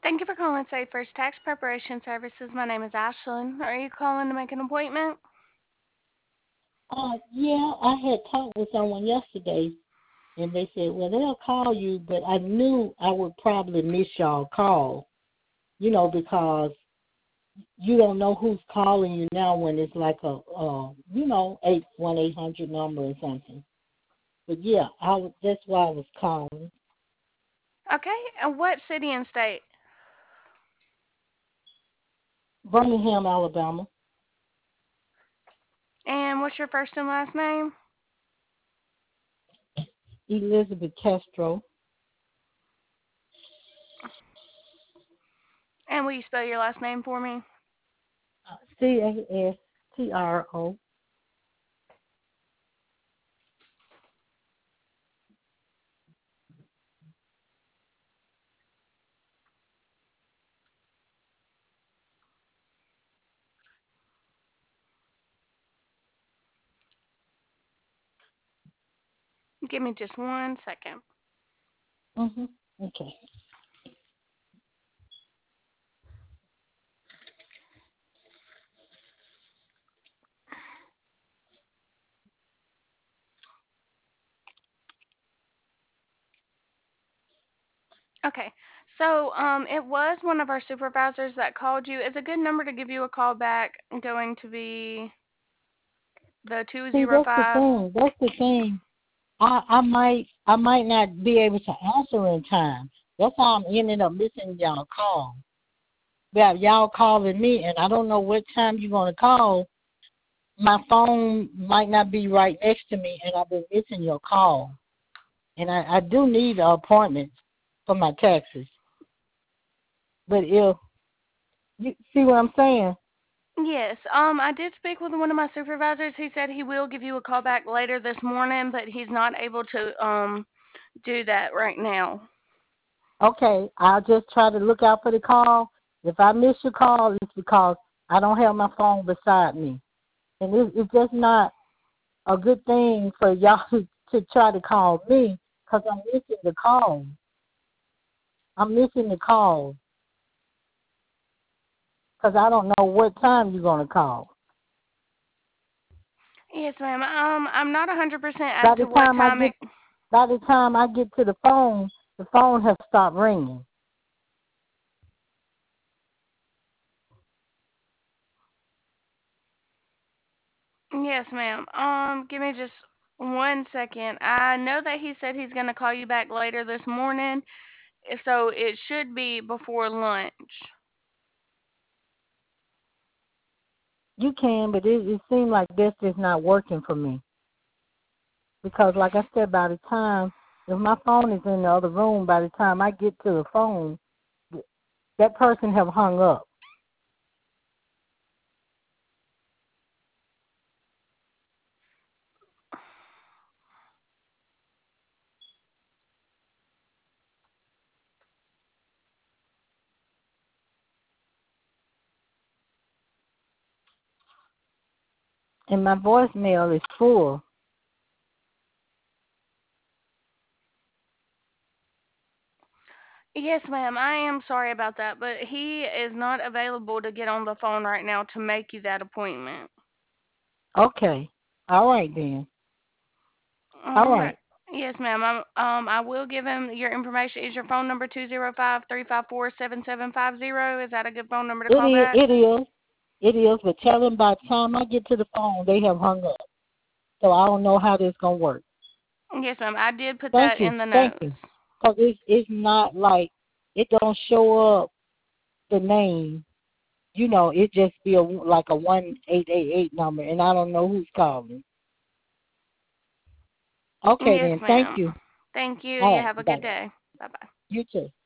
Thank you for calling Safe First Tax Preparation Services. My name is Ashlyn. Are you calling to make an appointment? Yeah, I had talked with someone yesterday, and they said, well, they'll call you, but I knew I would probably miss y'all call, because you don't know who's calling you now when it's like a, 800 number or something. But yeah, that's why I was calling. Okay, and what city and state? Birmingham, Alabama. And what's your first and last name? Elizabeth Castro. And will you spell your last name for me? Castro. Give me just 1 second. Mhm. Okay. Okay, so it was one of our supervisors that called you. Is a good number to give you a call back going to be the See, that's the 205? thing. That's the thing. I might not be able to answer in time. That's how I'm ending up missing y'all call. Yeah, y'all calling me, and I don't know what time you're gonna call. My phone might not be right next to me, and I've been missing your call. And I do need an appointment for my taxes. But if you see what I'm saying, Yes, I did speak with one of my supervisors. He said he will give you a call back later this morning, but he's not able to do that right now. okay, I'll just try to look out for the call. If I miss your call, it's because I don't have my phone beside me. And it's just not a good thing for y'all to try to call me because I'm missing the call. I'm missing the call because I don't know what time you're going to call. Yes, ma'am. I'm not 100% as By to the what time I time get it. by the time I get to the phone has stopped ringing. Yes, ma'am. Give me just 1 second. I know that he said he's gonna call you back later this morning, so it should be before lunch. You can, but it seems like this is not working for me because, like I said, by the time if my phone is in the other room, by the time I get to the phone, that person have hung up. And my voicemail is full. Yes, ma'am. I am sorry about that, but he is not available to get on the phone right now to make you that appointment. Okay. All right then. All All right. right. Yes, ma'am. I will give him your information. Is your phone number 205-354-7750? Is that a good phone number to It call is. back? It is. It is. But tell them by the time I get to the phone, they have hung up. So I don't know how this gonna work. Yes, ma'am. I did put Thank that you. in the Thank notes. you. Cause it's not like it don't show up the name. It just be like a 1888 number, and I don't know who's calling. Okay Yes, then. Thank ma'am. you. Thank you. All You right. have a Bye good bye. day. Bye bye. You too.